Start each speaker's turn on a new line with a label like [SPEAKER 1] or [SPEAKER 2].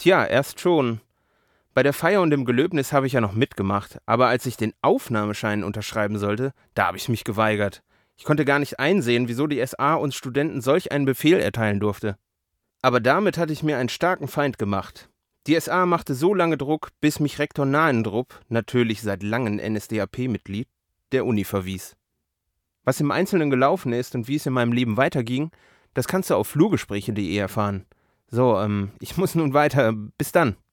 [SPEAKER 1] Tja, erst schon. Bei der Feier und dem Gelöbnis habe ich ja noch mitgemacht, aber als ich den Aufnahmeschein unterschreiben sollte, da habe ich mich geweigert. Ich konnte gar nicht einsehen, wieso die SA uns Studenten solch einen Befehl erteilen durfte. Aber damit hatte ich mir einen starken Feind gemacht. Die SA machte so lange Druck, bis mich Rektor Nahendrup, natürlich seit langem NSDAP-Mitglied, der Uni verwies. Was im Einzelnen gelaufen ist und wie es in meinem Leben weiterging, das kannst du auf flurgespräche.de erfahren. So, ich muss nun weiter. Bis dann.